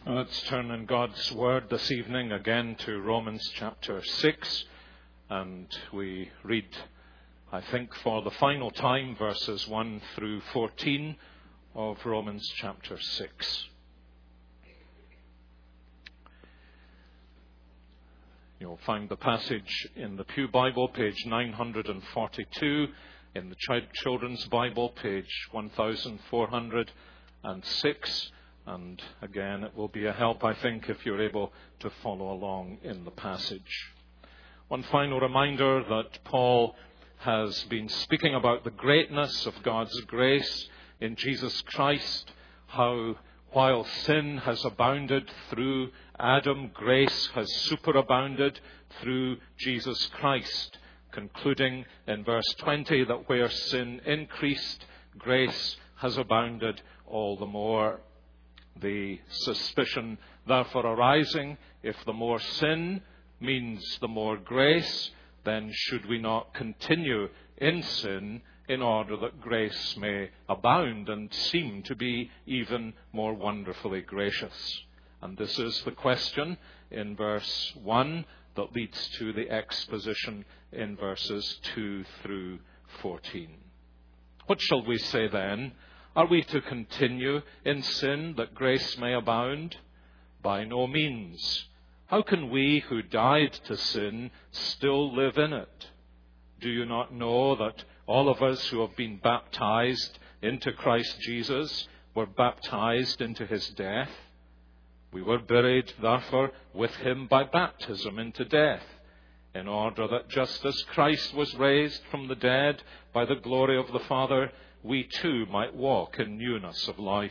Let's turn in God's Word this evening again to Romans chapter 6, and we read, I think, for the final time, verses 1 through 14 of Romans chapter 6. You'll find the passage in the Pew Bible, page 942, in the Children's Bible, page 1406. And again, it will be a help, I think, if you're able to follow along in the passage. One final reminder that Paul has been speaking about the greatness of God's grace in Jesus Christ, how while sin has abounded through Adam, grace has superabounded through Jesus Christ, concluding in verse 20 that where sin increased, grace has abounded all the more. The suspicion therefore arising, if the more sin means the more grace, then should we not continue in sin in order that grace may abound and seem to be even more wonderfully gracious? And this is the question in verse 1 that leads to the exposition in verses 2 through 14. What shall we say then? Are we to continue in sin that grace may abound? By no means. How can we who died to sin still live in it? Do you not know that all of us who have been baptized into Christ Jesus were baptized into his death? We were buried, therefore, with him by baptism into death, in order that just as Christ was raised from the dead by the glory of the Father, we too might walk in newness of life.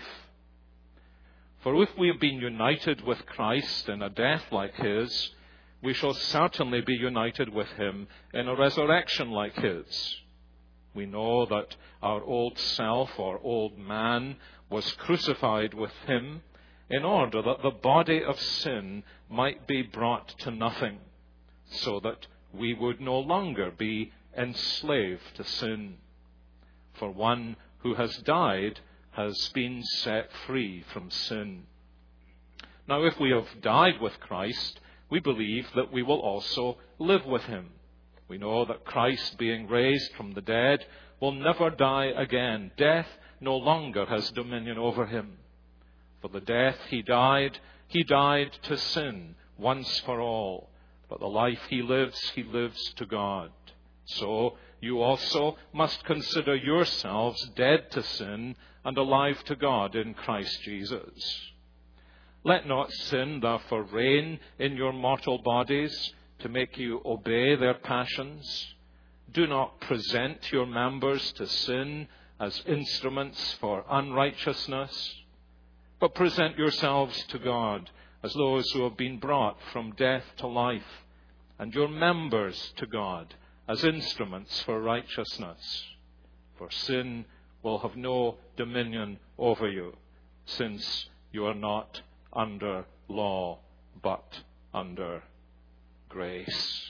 For if we have been united with Christ in a death like his, we shall certainly be united with him in a resurrection like his. We know that our old self, or old man, was crucified with him in order that the body of sin might be brought to nothing, so that we would no longer be enslaved to sin. For one who has died has been set free from sin. Now, if we have died with Christ, we believe that we will also live with him. We know that Christ, being raised from the dead, will never die again. Death no longer has dominion over him. For the death he died to sin once for all. But the life he lives to God. So you also must consider yourselves dead to sin and alive to God in Christ Jesus. Let not sin therefore reign in your mortal bodies to make you obey their passions. Do not present your members to sin as instruments for unrighteousness, but present yourselves to God as those who have been brought from death to life, and your members to God as instruments for righteousness. For sin will have no dominion over you, since you are not under law, but under grace.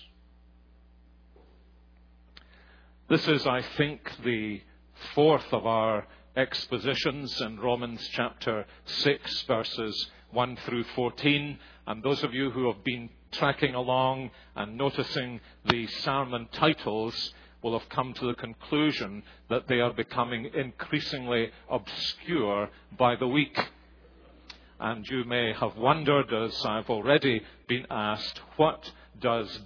This is, I think, the fourth of our expositions in Romans chapter 6, verses 1 through 14. And those of you who have been tracking along and noticing the sermon titles will have come to the conclusion that they are becoming increasingly obscure by the week. And you may have wondered, as I've already been asked, what does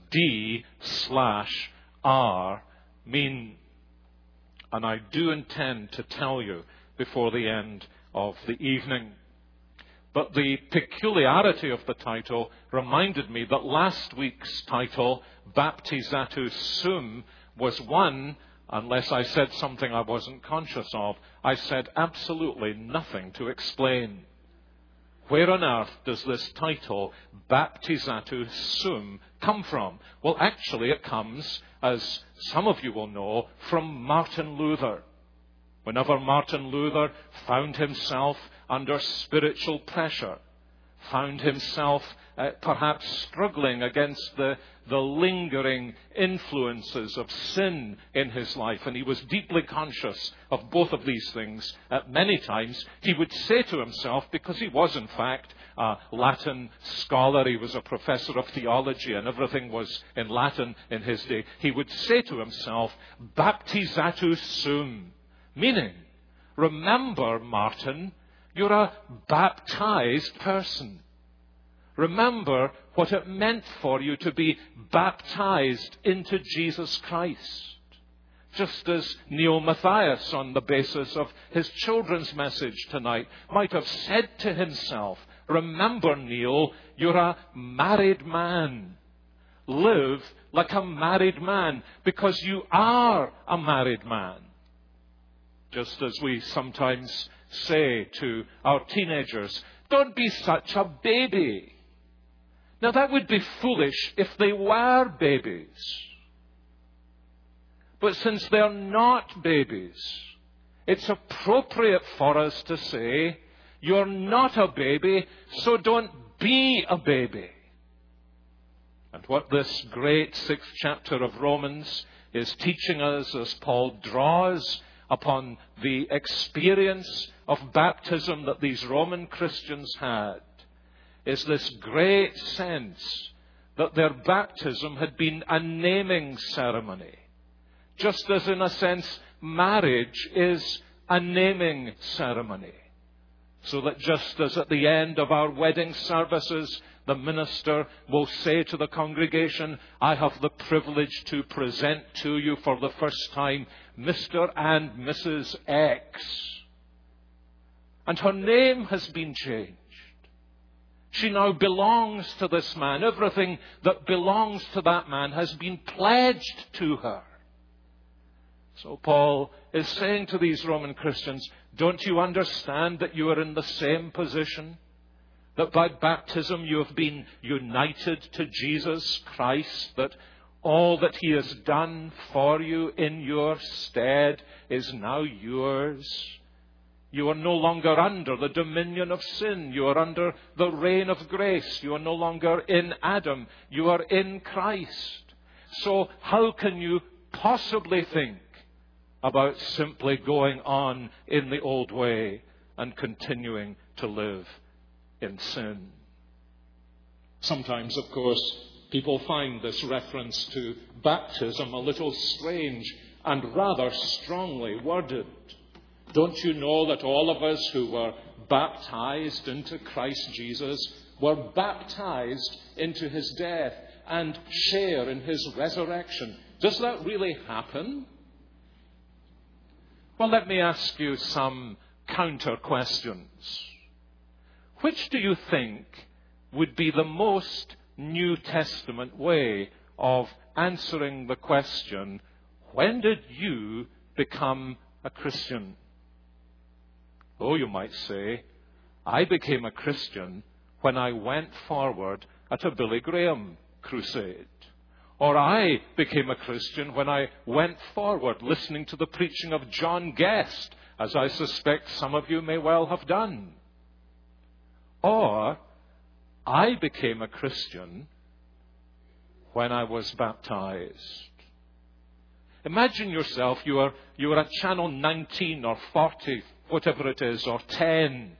D/R mean? And I do intend to tell you before the end of the evening. But the peculiarity of the title reminded me that last week's title, Baptizatus Sum, was one, unless I said something I wasn't conscious of, I said absolutely nothing to explain. Where on earth does this title, Baptizatus Sum, come from? Well, actually it comes, as some of you will know, from Martin Luther. Whenever Martin Luther found himself under spiritual pressure, found himself perhaps struggling against the lingering influences of sin in his life, and he was deeply conscious of both of these things. Many times he would say to himself, because he was in fact a Latin scholar, he was a professor of theology and everything was in Latin in his day, he would say to himself, baptizatus sum, meaning, remember, Martin, you're a baptized person. Remember what it meant for you to be baptized into Jesus Christ. Just as Neil Matthias, on the basis of his children's message tonight, might have said to himself, remember, Neil, you're a married man. Live like a married man, because you are a married man. Just as we sometimes say to our teenagers, don't be such a baby. Now, that would be foolish if they were babies. But since they're not babies, it's appropriate for us to say, you're not a baby, so don't be a baby. And what this great 6th chapter of Romans is teaching us, as Paul draws upon the experience of baptism that these Roman Christians had, is this great sense that their baptism had been a naming ceremony. Just as in a sense marriage is a naming ceremony. So that just as at the end of our wedding services, the minister will say to the congregation, I have the privilege to present to you for the first time Mr. and Mrs. X. And her name has been changed. She now belongs to this man. Everything that belongs to that man has been pledged to her. So Paul is saying to these Roman Christians, don't you understand that you are in the same position? That by baptism you have been united to Jesus Christ, that all that he has done for you in your stead is now yours. You are no longer under the dominion of sin. You are under the reign of grace. You are no longer in Adam. You are in Christ. So how can you possibly think about simply going on in the old way and continuing to live in sin? Sometimes, of course, people find this reference to baptism a little strange and rather strongly worded. Don't you know that all of us who were baptized into Christ Jesus were baptized into his death and share in his resurrection? Does that really happen? Well, let me ask you some counter questions. Which do you think would be the most New Testament way of answering the question, when did you become a Christian? Oh, you might say, I became a Christian when I went forward at a Billy Graham crusade. Or I became a Christian when I went forward listening to the preaching of John Guest, as I suspect some of you may well have done. Or I became a Christian when I was baptized. Imagine yourself, you are at channel 19 or 40, whatever it is, or 10,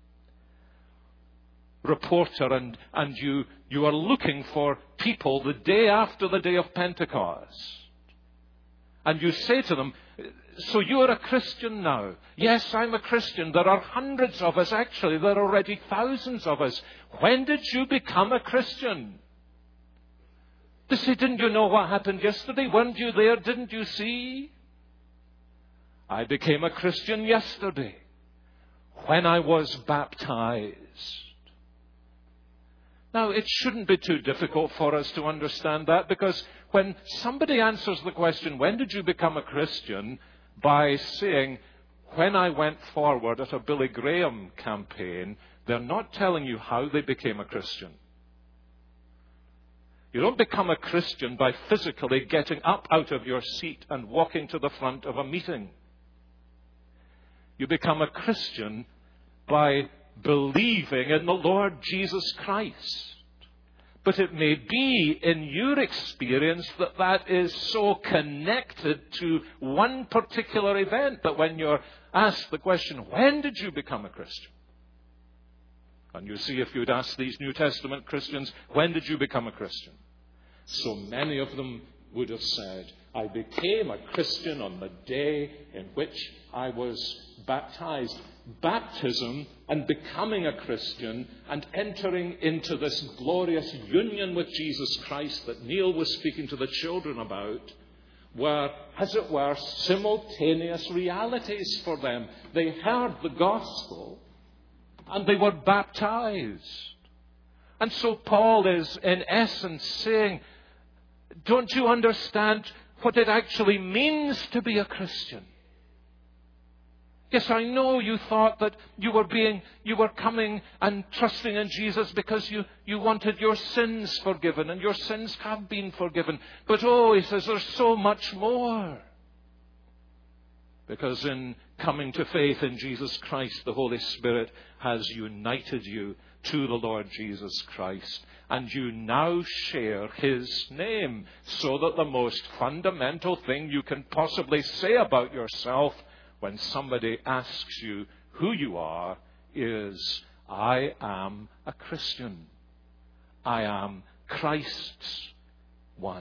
reporter, and you are looking for people the day after the day of Pentecost. And you say to them, so you are a Christian now? Yes, I'm a Christian. There are hundreds of us, actually. There are already thousands of us. When did you become a Christian? They say, didn't you know what happened yesterday? Weren't you there? Didn't you see? I became a Christian yesterday when I was baptized. Now, it shouldn't be too difficult for us to understand that, because when somebody answers the question, when did you become a Christian, by saying, when I went forward at a Billy Graham campaign, they're not telling you how they became a Christian. You don't become a Christian by physically getting up out of your seat and walking to the front of a meeting. You become a Christian by believing in the Lord Jesus Christ. But it may be in your experience that that is so connected to one particular event that when you're asked the question, when did you become a Christian? And you see, if you'd ask these New Testament Christians, when did you become a Christian? So many of them would have said, I became a Christian on the day in which I was baptized. Baptism and becoming a Christian and entering into this glorious union with Jesus Christ that Neil was speaking to the children about were, as it were, simultaneous realities for them. They heard the gospel and they were baptized. And so Paul is, in essence, saying, don't you understand what it actually means to be a Christian? Yes, I know you thought that you were coming and trusting in Jesus because you wanted your sins forgiven, and your sins have been forgiven. But he says, there's so much more. Because in coming to faith in Jesus Christ, the Holy Spirit has united you to the Lord Jesus Christ. And you now share His name, so that the most fundamental thing you can possibly say about yourself when somebody asks you who you are is, I am a Christian. I am Christ's one.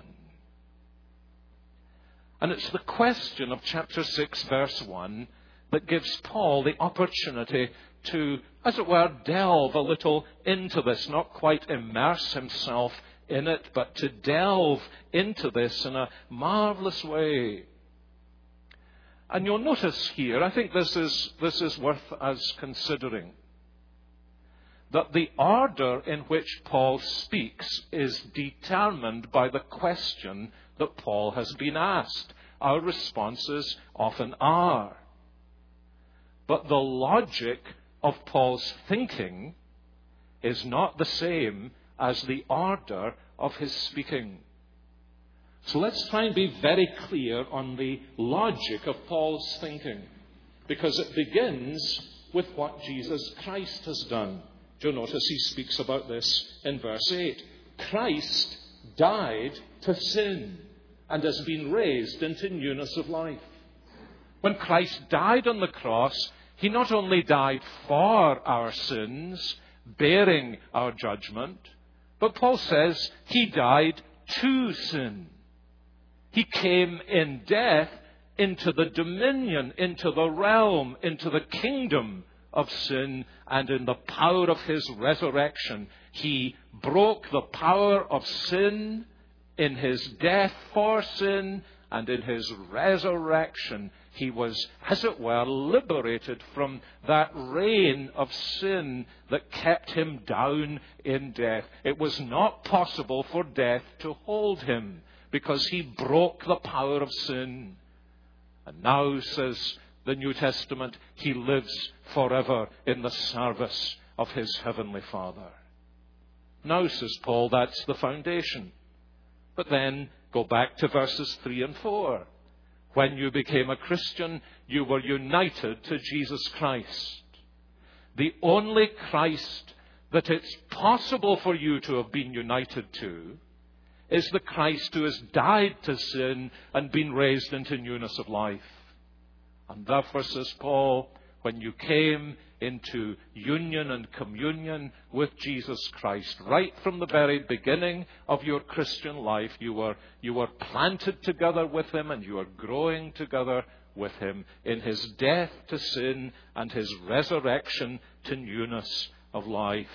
And it's the question of chapter 6, verse 1, that gives Paul the opportunity to, as it were, delve a little into this, not quite immerse himself in it, but to delve into this in a marvelous way. And you'll notice here, I think this is worth us considering, that the order in which Paul speaks is determined by the question that Paul has been asked. Our responses often are. But the logic of Paul's thinking is not the same as the order of his speaking. So let's try and be very clear on the logic of Paul's thinking, because it begins with what Jesus Christ has done. You'll notice he speaks about this in verse 8. Christ died to sin and has been raised into newness of life. When Christ died on the cross, He not only died for our sins, bearing our judgment, but Paul says He died to sin. He came in death into the dominion, into the realm, into the kingdom of sin, and in the power of His resurrection. He broke the power of sin in His death for sin, and in His resurrection He was, as it were, liberated from that reign of sin that kept Him down in death. It was not possible for death to hold Him, because He broke the power of sin. And now, says the New Testament, He lives forever in the service of His heavenly Father. Now, says Paul, that's the foundation. But then go back to verses 3 and 4. When you became a Christian, you were united to Jesus Christ. The only Christ that it's possible for you to have been united to is the Christ who has died to sin and been raised into newness of life. And therefore, says Paul, when you came into union and communion with Jesus Christ, right from the very beginning of your Christian life, you were planted together with Him, and you are growing together with Him in His death to sin and His resurrection to newness of life.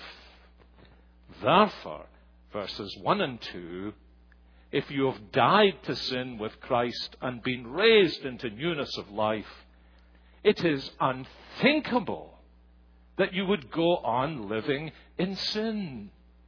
Therefore, verses 1 and 2, if you have died to sin with Christ and been raised into newness of life, it is unthinkable that you would go on living in sin.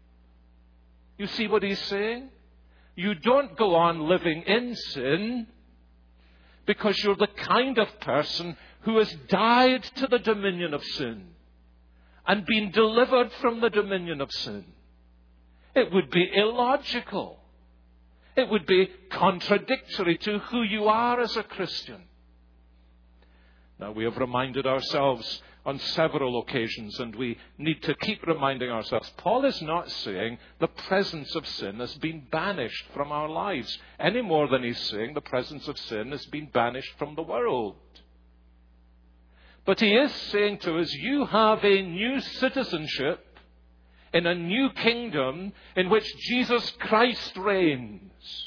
You see what he's saying? You don't go on living in sin because you're the kind of person who has died to the dominion of sin and been delivered from the dominion of sin. It would be illogical. It would be contradictory to who you are as a Christian. Now, we have reminded ourselves on several occasions, and we need to keep reminding ourselves, Paul is not saying the presence of sin has been banished from our lives, any more than he's saying the presence of sin has been banished from the world. But he is saying to us, you have a new citizenship in a new kingdom in which Jesus Christ reigns.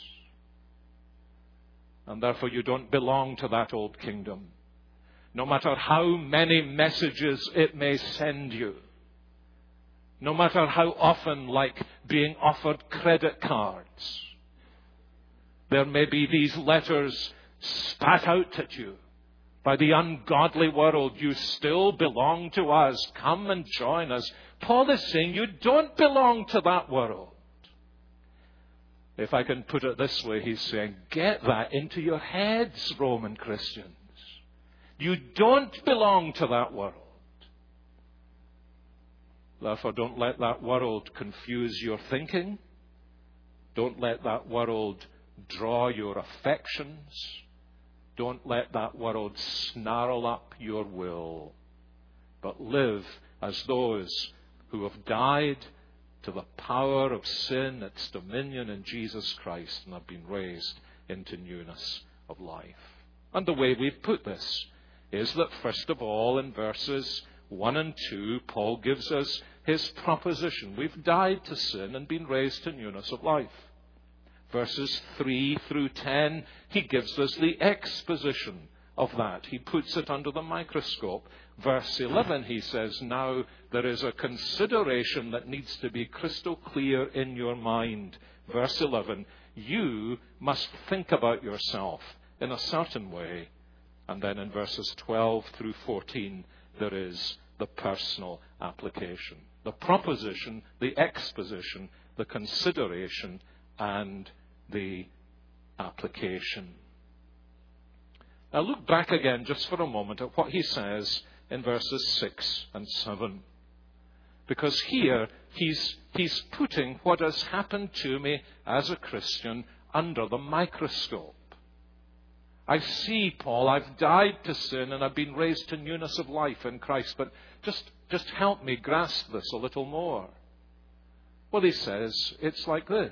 And therefore you don't belong to that old kingdom, no matter how many messages it may send you, no matter how often, like being offered credit cards, there may be these letters spat out at you by the ungodly world. You still belong to us. Come and join us. Paul is saying you don't belong to that world. If I can put it this way, he's saying, get that into your heads, Roman Christians. You don't belong to that world. Therefore, don't let that world confuse your thinking. Don't let that world draw your affections. Don't let that world snarl up your will. But live as those who have died to the power of sin, its dominion in Jesus Christ, and have been raised into newness of life. And the way we've put this is that, first of all, in verses 1 and 2, Paul gives us his proposition. We've died to sin and been raised to newness of life. Verses 3 through 10, he gives us the exposition of that. He puts it under the microscope. Verse 11, he says, now there is a consideration that needs to be crystal clear in your mind. Verse 11, you must think about yourself in a certain way. And then in verses 12 through 14, there is the personal application. The proposition, the exposition, the consideration, and the application. Now look back again just for a moment at what he says in verses 6 and 7. Because here he's putting what has happened to me as a Christian under the microscope. I see, Paul, I've died to sin and I've been raised to newness of life in Christ. But just help me grasp this a little more. Well, he says, it's like this.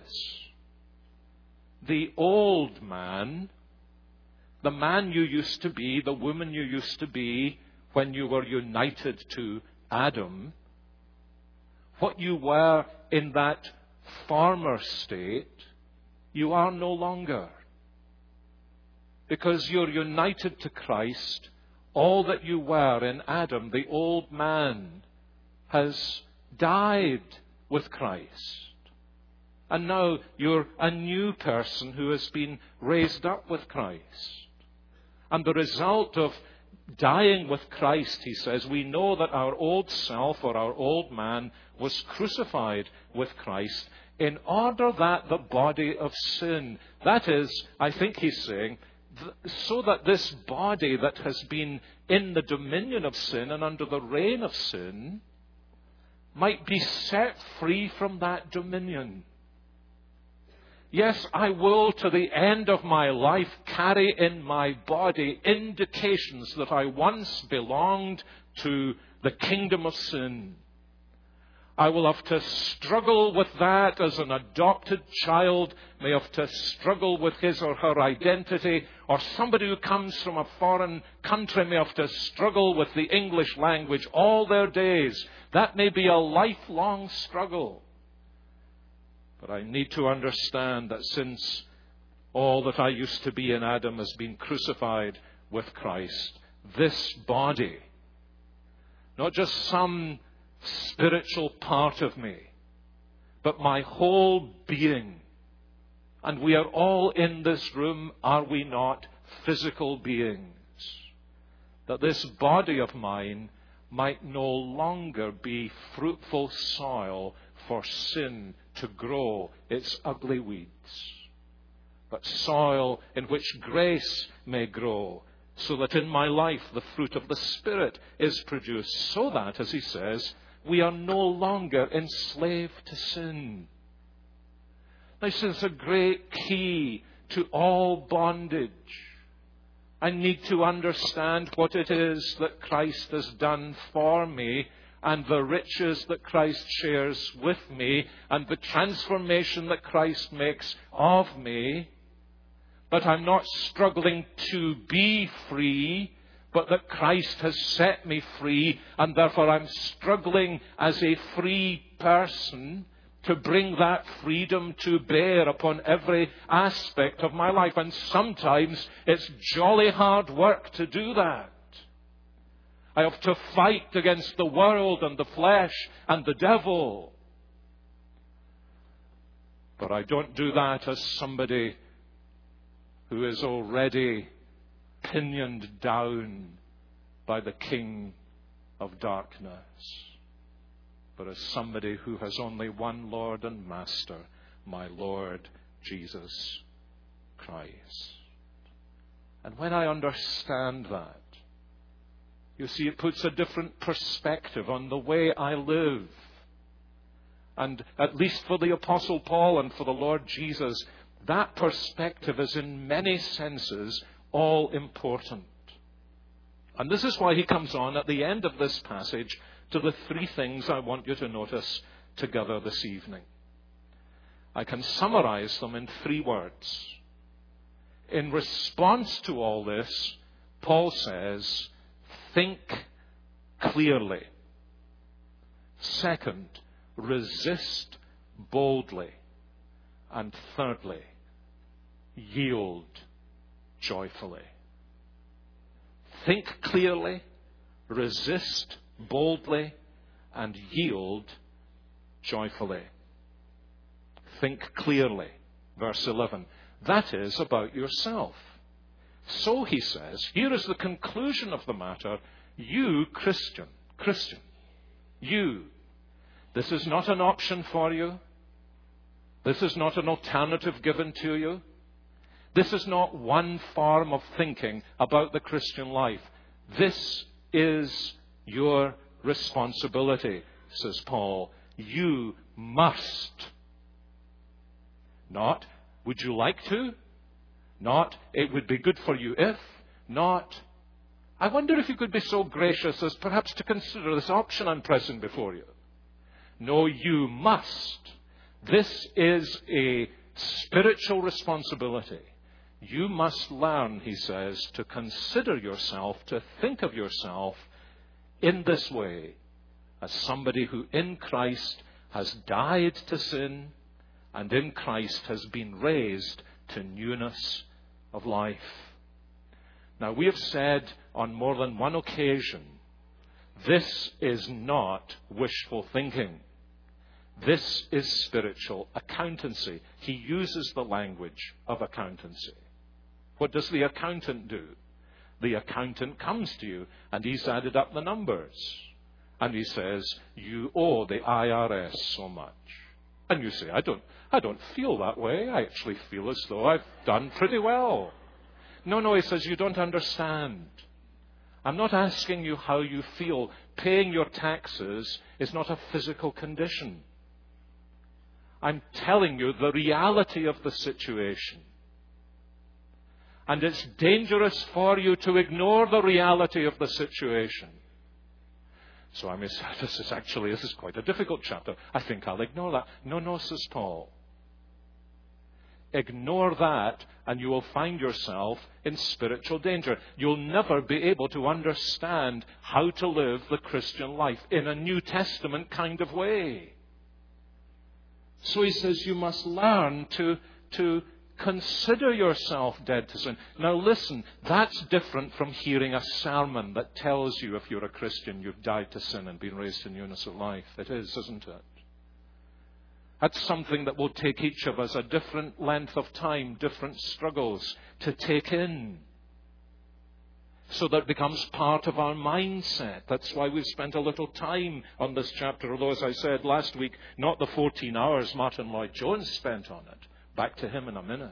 The old man, the man you used to be, the woman you used to be when you were united to Adam, what you were in that former state, you are no longer. Because you're united to Christ, all that you were in Adam, the old man, has died with Christ. And now you're a new person who has been raised up with Christ. And the result of dying with Christ, he says, we know that our old self or our old man was crucified with Christ in order that the body of sin, that is, I think he's saying, so that this body that has been in the dominion of sin and under the reign of sin might be set free from that dominion. Yes, I will to the end of my life carry in my body indications that I once belonged to the kingdom of sin. I will have to struggle with that as an adopted child may have to struggle with his or her identity, or somebody who comes from a foreign country may have to struggle with the English language all their days. That may be a lifelong struggle. But I need to understand that since all that I used to be in Adam has been crucified with Christ, this body, not just some spiritual part of me, but my whole being. And we are all in this room, are we not, physical beings? That this body of mine might no longer be fruitful soil for sin to grow its ugly weeds, but soil in which grace may grow, so that in my life the fruit of the Spirit is produced, so that, as he says, we are no longer enslaved to sin. This is a great key to all bondage. I need to understand what it is that Christ has done for me, and the riches that Christ shares with me, and the transformation that Christ makes of me. But I'm not struggling to be free, but that Christ has set me free, and therefore I'm struggling as a free person to bring that freedom to bear upon every aspect of my life. And sometimes it's jolly hard work to do that. I have to fight against the world and the flesh and the devil. But I don't do that as somebody who is already pinioned down by the king of darkness, but as somebody who has only one Lord and Master, my Lord Jesus Christ. And when I understand that, you see, it puts a different perspective on the way I live. And at least for the Apostle Paul and for the Lord Jesus, that perspective is in many senses all important. And this is why he comes on at the end of this passage to the three things I want you to notice together this evening. I can summarize them in three words. In response to all this, Paul says, think clearly. Second, resist boldly. And thirdly, yield joyfully. Think clearly, resist boldly, and yield joyfully. Think clearly. Verse 11. That is about yourself. So he says, here is the conclusion of the matter. You, Christian, you. This is not an option for you. This is not an alternative given to you. This is not one form of thinking about the Christian life. This is your responsibility, says Paul. You must. Not, would you like to? Not, it would be good for you if. Not, I wonder if you could be so gracious as perhaps to consider this option I'm pressing before you. No, you must. This is a spiritual responsibility. You must learn, he says, to consider yourself, to think of yourself in this way, as somebody who in Christ has died to sin and in Christ has been raised to newness of life. Now, we have said on more than one occasion, this is not wishful thinking. This is spiritual accountancy. He uses the language of accountancy. What does the accountant do? The accountant comes to you and he's added up the numbers. And he says, you owe the IRS so much. And you say, I don't feel that way. I actually feel as though I've done pretty well. No, he says, you don't understand. I'm not asking you how you feel. Paying your taxes is not a physical condition. I'm telling you the reality of the situation. And it's dangerous for you to ignore the reality of the situation. So I may say, this is quite a difficult chapter. I think I'll ignore that. No, says Paul. Ignore that and you will find yourself in spiritual danger. You'll never be able to understand how to live the Christian life in a New Testament kind of way. So he says you must learn to consider yourself dead to sin. Now listen, that's different from hearing a sermon that tells you if you're a Christian you've died to sin and been raised to newness of life. It is, isn't it? That's something that will take each of us a different length of time, different struggles to take in, so that it becomes part of our mindset. That's why we've spent a little time on this chapter, although, as I said last week, not the 14 hours Martin Lloyd-Jones spent on it. Back to him in a minute.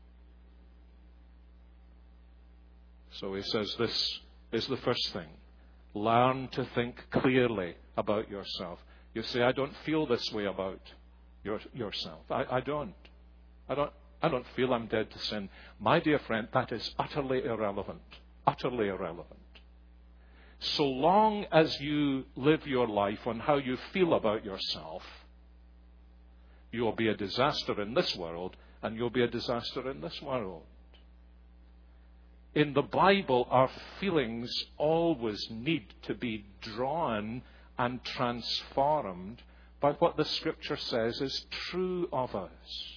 So he says this is the first thing. Learn to think clearly about yourself. You say, I don't feel this way about yourself. I don't. I don't feel I'm dead to sin. My dear friend, that is utterly irrelevant. Utterly irrelevant. So long as you live your life on how you feel about yourself, you'll be a disaster in this world, and you'll be a disaster in this world. In the Bible, our feelings always need to be drawn and transformed by what the Scripture says is true of us.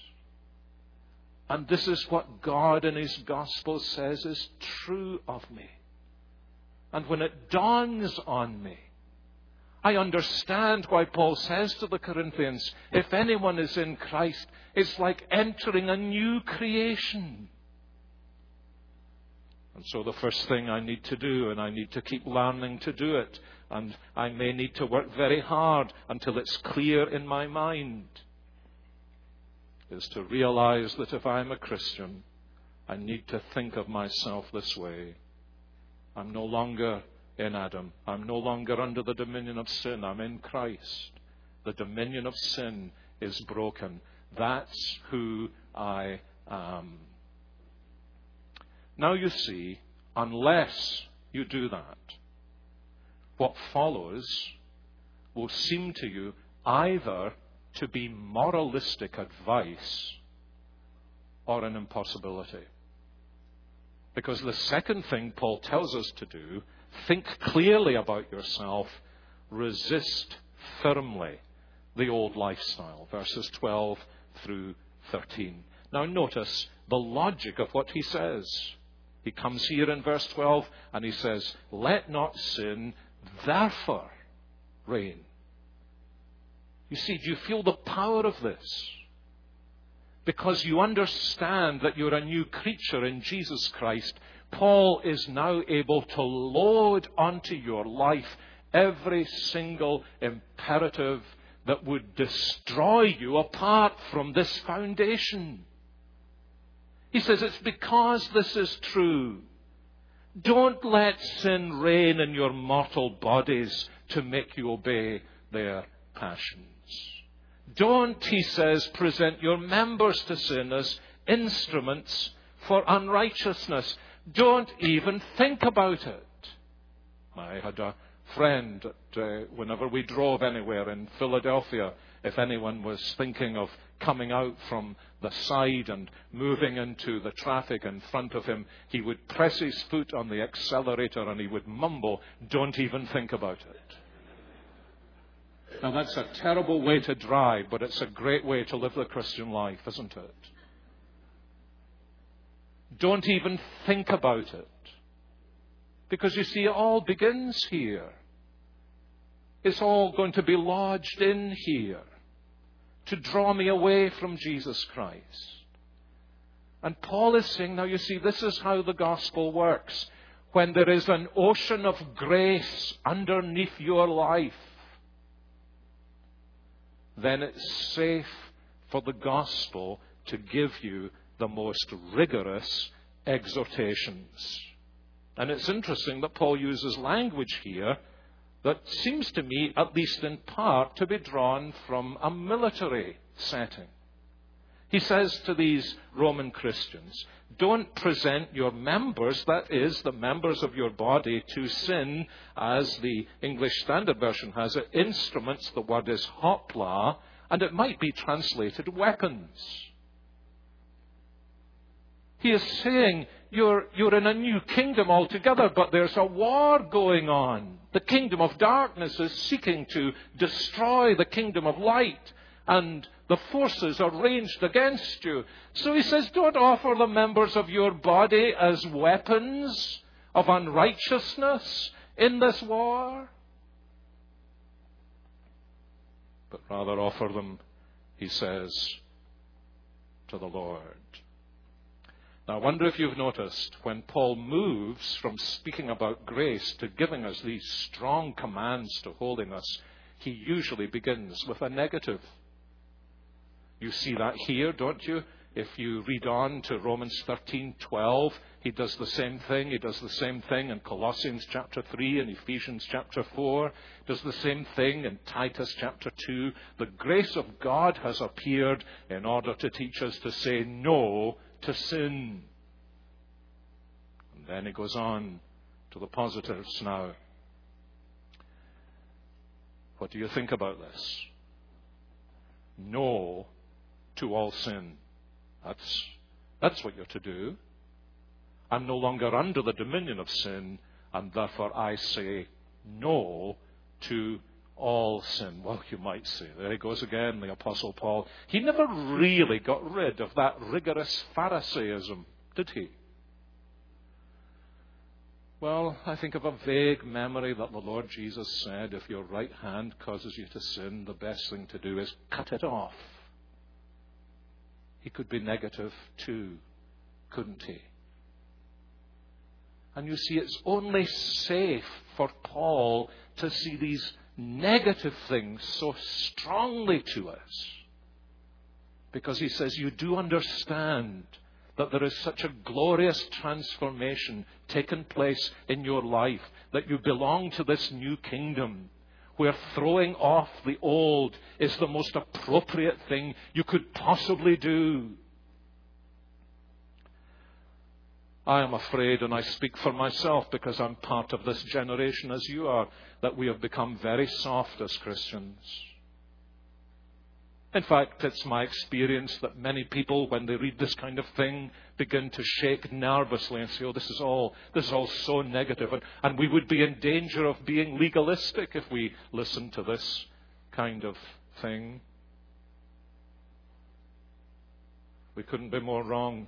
And this is what God in His Gospel says is true of me. And when it dawns on me, I understand why Paul says to the Corinthians, if anyone is in Christ, it's like entering a new creation. And so the first thing I need to do, and I need to keep learning to do it, and I may need to work very hard until it's clear in my mind, is to realize that if I'm a Christian, I need to think of myself this way. I'm no longer in Adam. I'm no longer under the dominion of sin. I'm in Christ. The dominion of sin is broken. That's who I am. Now you see, unless you do that, what follows will seem to you either to be moralistic advice or an impossibility. Because the second thing Paul tells us to do, think clearly about yourself, resist firmly the old lifestyle. Verses 12 through 13. Now notice the logic of what he says. He comes here in verse 12 and he says, let not sin therefore reign. You see, do you feel the power of this? Because you understand that you're a new creature in Jesus Christ, Paul is now able to load onto your life every single imperative that would destroy you apart from this foundation. He says it's because this is true. Don't let sin reign in your mortal bodies to make you obey their passions. Don't, he says, present your members to sin as instruments for unrighteousness. Don't even think about it. I had a friend that whenever we drove anywhere in Philadelphia, if anyone was thinking of coming out from the side and moving into the traffic in front of him, he would press his foot on the accelerator and he would mumble, don't even think about it. Now that's a terrible way to drive, but it's a great way to live the Christian life, isn't it? Don't even think about it. Because you see, it all begins here. It's all going to be lodged in here to draw me away from Jesus Christ. And Paul is saying, now you see, this is how the gospel works. When there is an ocean of grace underneath your life, then it's safe for the gospel to give you the most rigorous exhortations. And it's interesting that Paul uses language here that seems to me, at least in part, to be drawn from a military setting. He says to these Roman Christians, don't present your members, that is, the members of your body, to sin, as the English Standard Version has it, instruments, the word is hopla, and it might be translated weapons. He is saying, you're in a new kingdom altogether, but there's a war going on. The kingdom of darkness is seeking to destroy the kingdom of light, and the forces are ranged against you. So he says, don't offer the members of your body as weapons of unrighteousness in this war, but rather offer them, he says, to the Lord. Now, I wonder if you've noticed, when Paul moves from speaking about grace to giving us these strong commands to holiness, he usually begins with a negative. You see that here, don't you? If you read on to Romans 13:12, he does the same thing. He does the same thing in Colossians chapter 3 and Ephesians chapter 4. Does the same thing in Titus chapter 2. The grace of God has appeared in order to teach us to say no to sin. And then he goes on to the positives now. What do you think about this? No to all sin. That's what you're to do. I'm no longer under the dominion of sin, and therefore I say no to all sin. Well, you might say, there he goes again, the Apostle Paul. He never really got rid of that rigorous Pharisaism, did he? Well, I think of a vague memory that the Lord Jesus said, if your right hand causes you to sin, the best thing to do is cut it off. He could be negative too, couldn't he? And you see, it's only safe for Paul to see these negative things so strongly to us. Because he says, you do understand that there is such a glorious transformation taken place in your life, that you belong to this new kingdom, where throwing off the old is the most appropriate thing you could possibly do. I am afraid, and I speak for myself because I'm part of this generation as you are, that we have become very soft as Christians. In fact, it's my experience that many people, when they read this kind of thing, begin to shake nervously and say, oh, this is all so negative. And we would be in danger of being legalistic if we listen to this kind of thing. We couldn't be more wrong.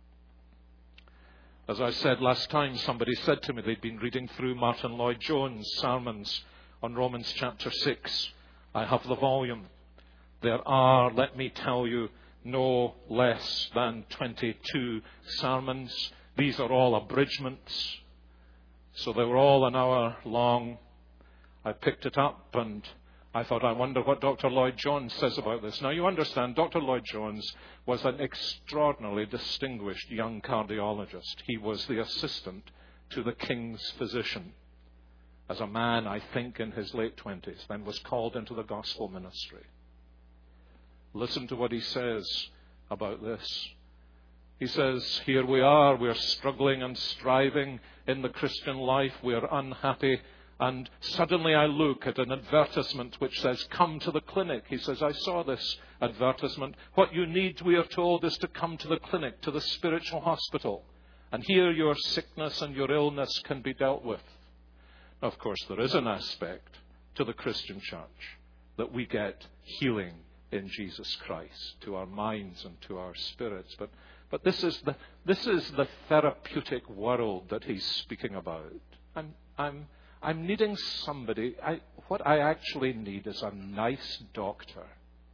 As I said last time, somebody said to me they'd been reading through Martin Lloyd-Jones' sermons on Romans chapter 6. I have the volume. There are, let me tell you, no less than 22 sermons. These are all abridgments. So they were all an hour long. I picked it up and I thought, I wonder what Dr. Lloyd-Jones says about this. Now, you understand, Dr. Lloyd-Jones was an extraordinarily distinguished young cardiologist. He was the assistant to the King's physician. As a man, I think, in his late 20s, then was called into the gospel ministry. Listen to what he says about this. He says, here we are, we're struggling and striving in the Christian life, we're unhappy, and suddenly I look at an advertisement which says, come to the clinic. He says, I saw this advertisement. What you need, we are told, is to come to the clinic, to the spiritual hospital. And here your sickness and your illness can be dealt with. Now, of course, there is an aspect to the Christian church that we get healing in Jesus Christ, to our minds and to our spirits. But this is the therapeutic world that he's speaking about. I'm needing somebody. What I actually need is a nice doctor.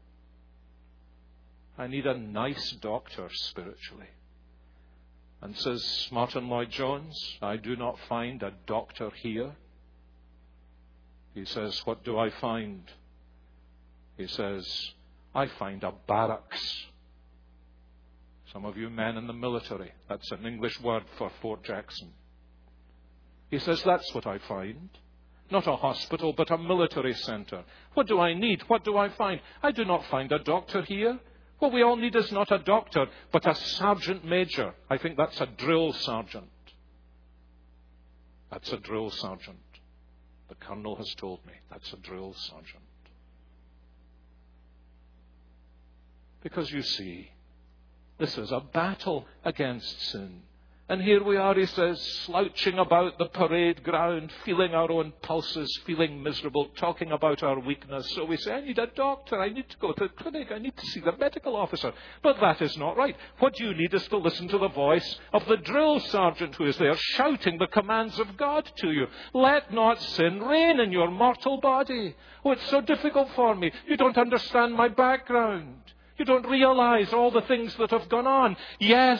I need a nice doctor spiritually. And says Martin Lloyd-Jones, I do not find a doctor here. He says, what do I find? He says, I find a barracks. Some of you men in the military, that's an English word for Fort Jackson. He says, that's what I find. Not a hospital, but a military center. What do I need? What do I find? I do not find a doctor here. What we all need is not a doctor, but a sergeant major. I think that's a drill sergeant. That's a drill sergeant. The colonel has told me that's a drill sergeant. Because you see, this is a battle against sin. And here we are, he says, slouching about the parade ground, feeling our own pulses, feeling miserable, talking about our weakness. So we say, I need a doctor, I need to go to the clinic, I need to see the medical officer. But that is not right. What you need is to listen to the voice of the drill sergeant who is there shouting the commands of God to you. Let not sin reign in your mortal body. Oh, it's so difficult for me. You don't understand my background. You don't realize all the things that have gone on. Yes.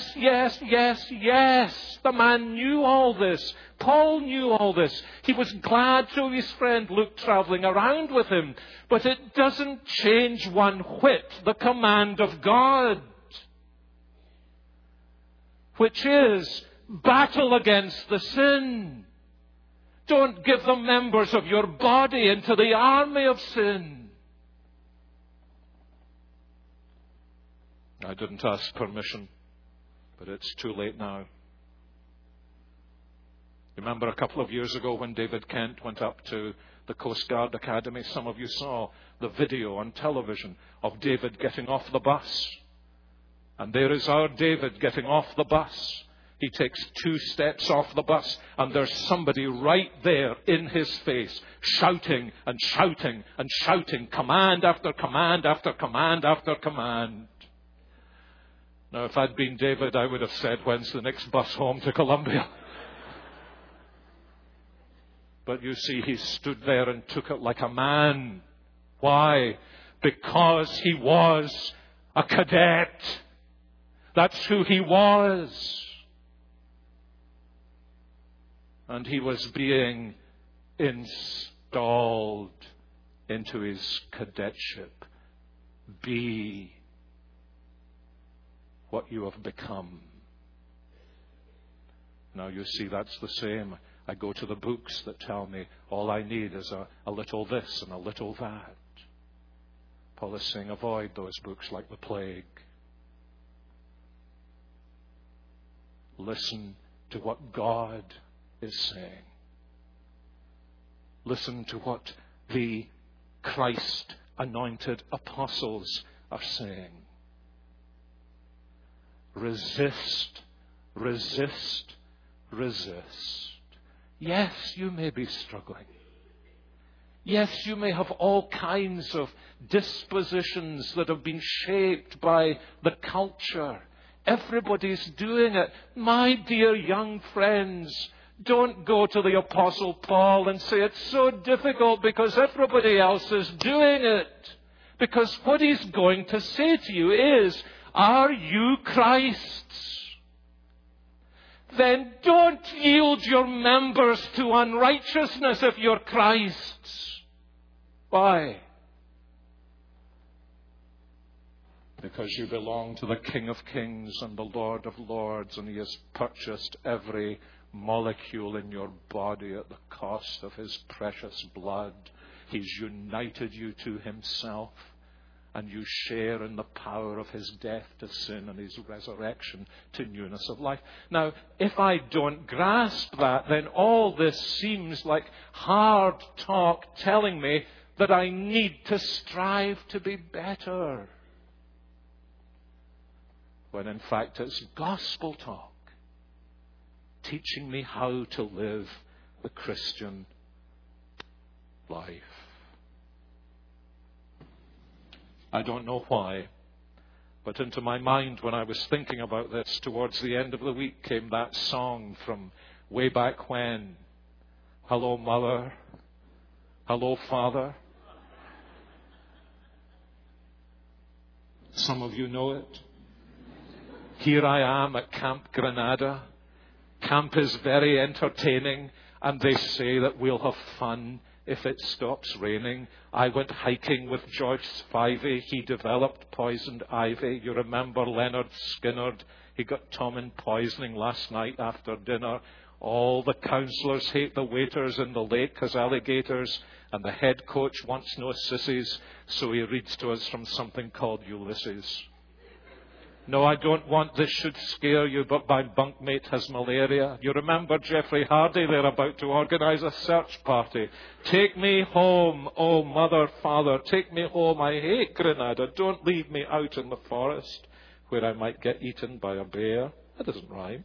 The man knew all this. Paul knew all this. He was glad to his friend Luke traveling around with him. But it doesn't change one whit the command of God. which is battle against the sin. Don't give the members of your body into the army of sin. I didn't ask permission, but it's too late now. Remember a couple of years ago when David Kent went up to the Coast Guard Academy? Some of you saw the video on television of David getting off the bus. And there is our David getting off the bus. He takes 2 steps off the bus, and there's somebody right there in his face, shouting and shouting and shouting, command after command after command after command. Now, if I'd been David, I would have said, when's the next bus home to Columbia? But you see, he stood there and took it like a man. Why? Because he was a cadet. That's who he was. And he was being installed into his cadetship. Be what you have become. Now you see, that's the same. I go to the books that tell me all I need is a little this and a little that. Paul is saying, avoid those books like the plague. Listen to what God is saying. Listen to what the Christ-anointed apostles are saying. Resist, resist, resist. Yes, you may be struggling. Yes, you may have all kinds of dispositions that have been shaped by the culture. Everybody's doing it. My dear young friends, don't go to the Apostle Paul and say it's so difficult because everybody else is doing it. Because what he's going to say to you is, are you Christ's? Then don't yield your members to unrighteousness if you're Christ's. Why? Because you belong to the King of Kings and the Lord of Lords, and he has purchased every molecule in your body at the cost of his precious blood. He's united you to himself, and you share in the power of his death to sin and his resurrection to newness of life. Now, if I don't grasp that, then all this seems like hard talk telling me that I need to strive to be better. When in fact it's gospel talk, teaching me how to live the Christian life. I don't know why, but into my mind when I was thinking about this towards the end of the week came that song from way back when. Hello, Mother. Hello, Father. Some of you know it. Here I am at Camp Granada. Camp is very entertaining, and they say that we'll have fun if it stops raining. I went hiking with George Spivey. He developed poisoned ivy. You remember Leonard Skinner? He got Tommen poisoning last night after dinner. All the counsellors hate the waiters in the lake as alligators, and the head coach wants no sissies, so he reads to us from something called Ulysses. No, I don't want this should scare you, but my bunkmate has malaria. You remember Geoffrey Hardy? They're about to organise a search party. Take me home, oh Mother, Father, take me home. I hate Granada. Don't leave me out in the forest where I might get eaten by a bear. That doesn't rhyme.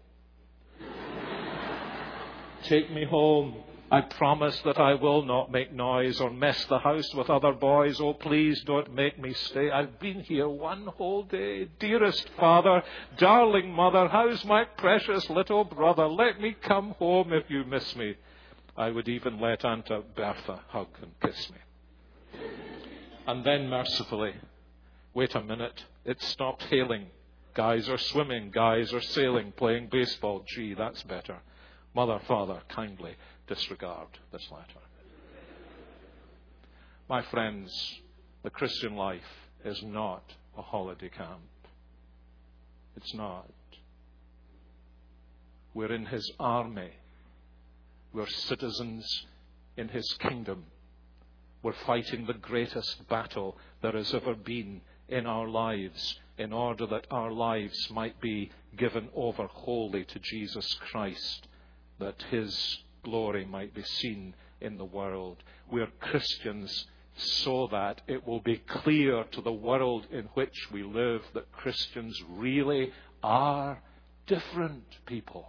Take me home. I promise that I will not make noise or mess the house with other boys. Oh, please don't make me stay. I've been here one whole day. Dearest Father, darling Mother, how's my precious little brother? Let me come home if you miss me. I would even let Aunt Bertha hug and kiss me. And then mercifully, wait a minute, it stopped hailing. Guys are swimming, guys are sailing, playing baseball. Gee, that's better. Mother, Father, kindly disregard this letter. My friends, the Christian life is not a holiday camp. It's not. We're in his army. We're citizens in his kingdom. We're fighting the greatest battle there has ever been in our lives in order that our lives might be given over wholly to Jesus Christ, that his glory might be seen in the world. We're Christians so that it will be clear to the world in which we live that Christians really are different people.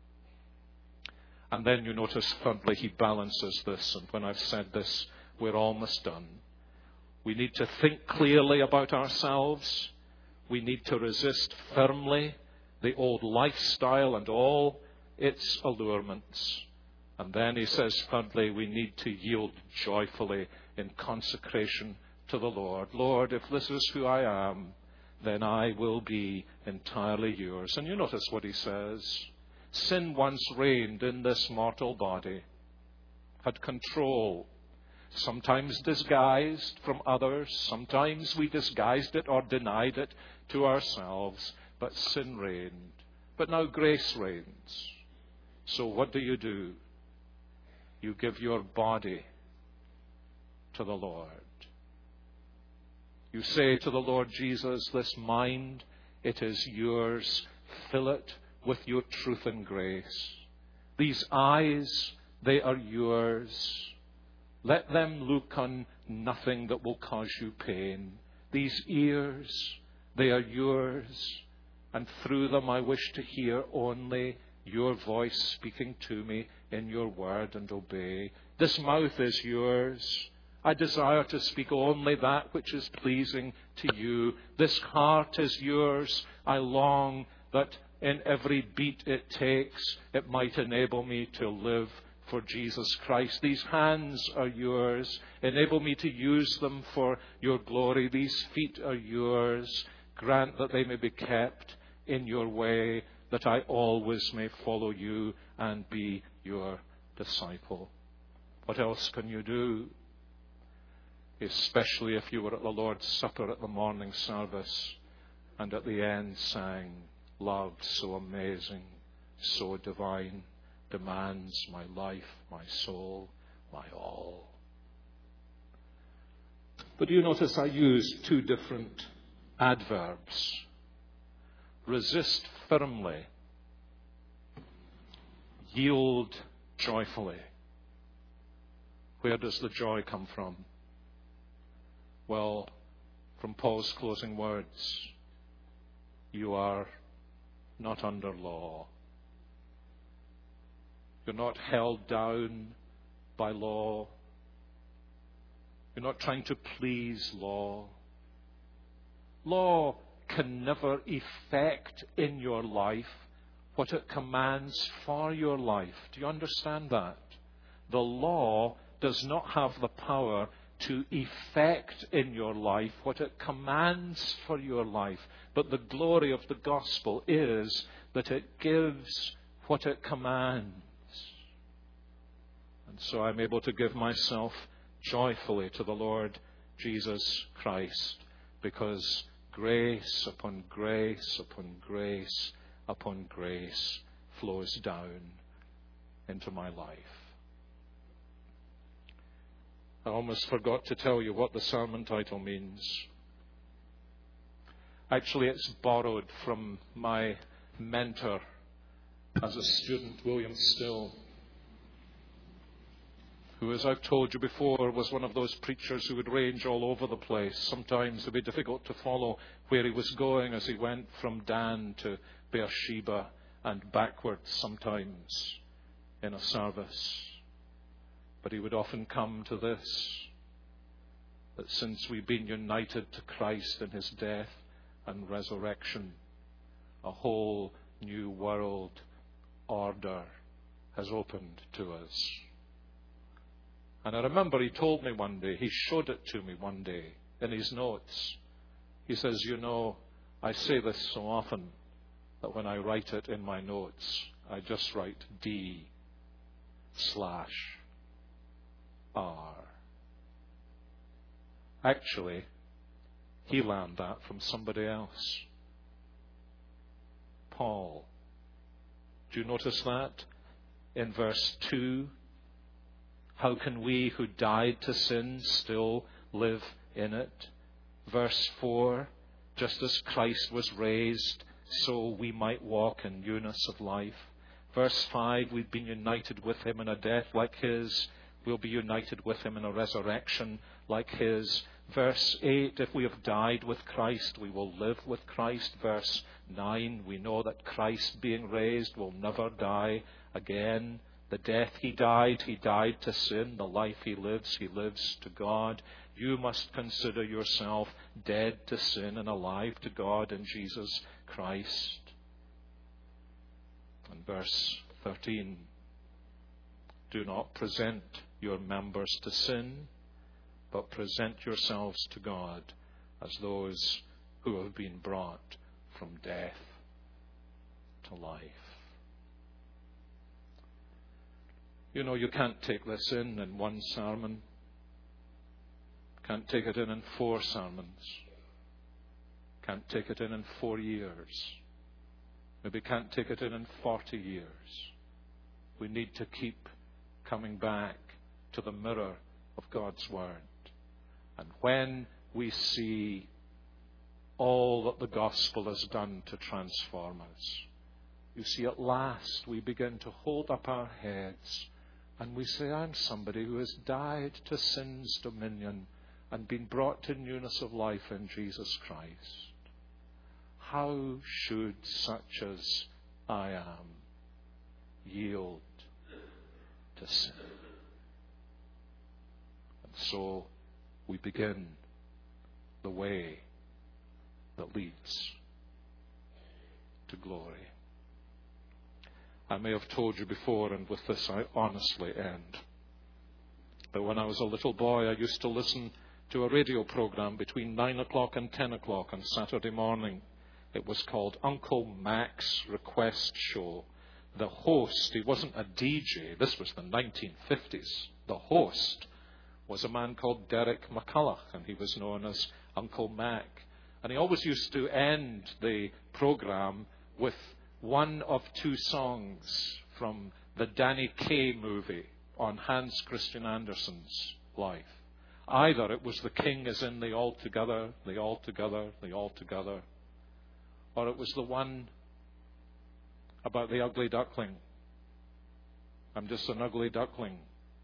And then you notice, thirdly, he balances this. And when I've said this, we're almost done. We need to think clearly about ourselves. We need to resist firmly the old lifestyle and all its allurements. And then he says, thirdly, we need to yield joyfully in consecration to the Lord. Lord, if this is who I am, then I will be entirely yours. And you notice what he says. Sin once reigned in this mortal body, had control, sometimes disguised from others. Sometimes we disguised it or denied it to ourselves, but sin reigned. But now grace reigns. So what do? You give your body to the Lord. You say to the Lord Jesus, this mind, it is yours. Fill it with your truth and grace. These eyes, they are yours. Let them look on nothing that will cause you pain. These ears, they are yours. And through them I wish to hear only your voice speaking to me in your word and obey. This mouth is yours. I desire to speak only that which is pleasing to you. This heart is yours. I long that in every beat it takes, it might enable me to live for Jesus Christ. These hands are yours. Enable me to use them for your glory. These feet are yours. Grant that they may be kept in your way, that I always may follow you and be your disciple. What else can you do? Especially if you were at the Lord's Supper at the morning service and at the end sang, love so amazing, so divine, demands my life, my soul, my all. But you notice I use two different adverbs. Resist firmly. Yield joyfully. Where does the joy come from? Well, from Paul's closing words, you are not under law. You're not held down by law. You're not trying to please law. Law can never effect in your life what it commands for your life. Do you understand that? The law does not have the power to effect in your life what it commands for your life. But the glory of the gospel is that it gives what it commands. And so I'm able to give myself joyfully to the Lord Jesus Christ, because grace upon grace upon grace upon grace flows down into my life. I almost forgot to tell you what the sermon title means. Actually, it's borrowed from my mentor as a student, William Still, who, as I've told you before, was one of those preachers who would range all over the place. Sometimes it would be difficult to follow where he was going as he went from Dan to Beersheba and backwards sometimes in a service. But he would often come to this, that since we've been united to Christ in his death and resurrection, a whole new world order has opened to us. And I remember he told me one day, he showed it to me one day in his notes. He says, you know, I say this so often that when I write it in my notes, I just write D/R. Actually, he learned that from somebody else. Paul Do you notice that? In verse 2, how can we who died to sin still live in it? Verse 4, just as Christ was raised, so we might walk in newness of life. Verse 5, we've been united with him in a death like his. We'll be united with him in a resurrection like his. Verse 8, if we have died with Christ, we will live with Christ. Verse 9, we know that Christ being raised will never die again. The death he died to sin. The life he lives to God. You must consider yourself dead to sin and alive to God in Jesus Christ. And verse 13, do not present your members to sin, but present yourselves to God as those who have been brought from death to life. You know, you can't take this in one sermon. Can't take it in 4 sermons. Can't take it in 4 years. Maybe can't take it in 40 years. We need to keep coming back to the mirror of God's Word. And when we see all that the gospel has done to transform us, you see, at last we begin to hold up our heads and we say, I'm somebody who has died to sin's dominion and been brought to newness of life in Jesus Christ. How should such as I am yield to sin? And so we begin the way that leads to glory. I may have told you before, and with this I honestly end, that when I was a little boy I used to listen to a radio program between 9 o'clock and 10 o'clock on Saturday morning. It was called Uncle Mac's Request Show. The host, he wasn't a DJ, this was the 1950s. The host was a man called Derek McCulloch, and he was known as Uncle Mac. And he always used to end the program with one of 2 songs from the Danny Kaye movie on Hans Christian Andersen's life. Either it was The King is in the Altogether, the Altogether, the Altogether, or it was the one about the ugly duckling. I'm just an ugly duckling.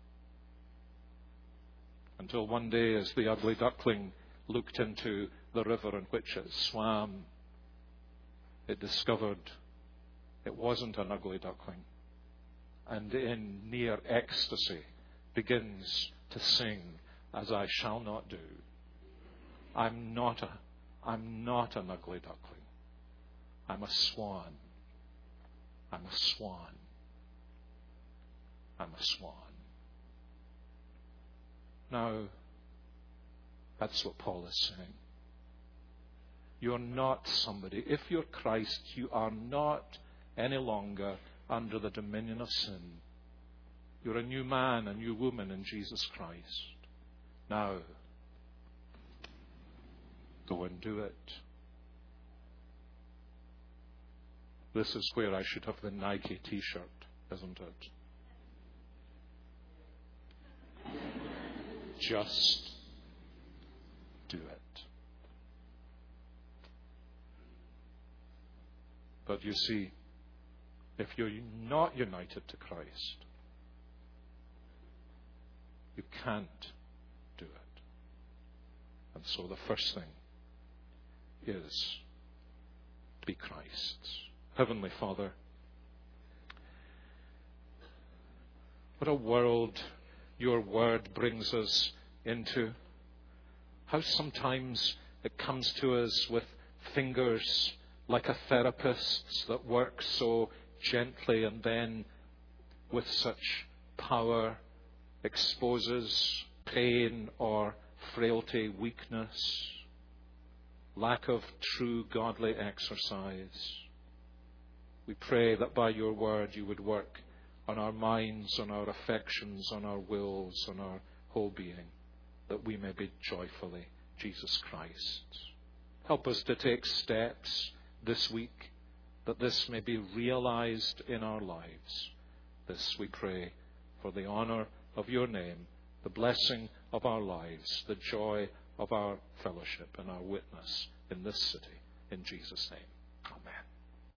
Until one day, as the ugly duckling looked into the river in which it swam, it discovered it wasn't an ugly duckling. And in near ecstasy begins to sing, as I shall not do. I'm not an ugly duckling. I'm a swan. I'm a swan. I'm a swan. Now, that's what Paul is saying. You're not somebody. If you're Christ, you are not any longer under the dominion of sin. You're a new man, a new woman in Jesus Christ. Now, go and do it. This is where I should have the Nike t-shirt, isn't it? Just do it. But you see, if you're not united to Christ, you can't do it. And so the first thing is be Christ's. Heavenly Father, what a world your word brings us into. How sometimes it comes to us with fingers like a therapist's that works so gently and then with such power exposes pain or frailty, weakness, lack of true godly exercise. We pray that by your word you would work on our minds, on our affections, on our wills, on our whole being, that we may be joyfully Jesus Christ. Help us to take steps this week that this may be realized in our lives. This we pray for the honor of your name, the blessing of our lives, the joy of our fellowship and our witness in this city. In Jesus' name.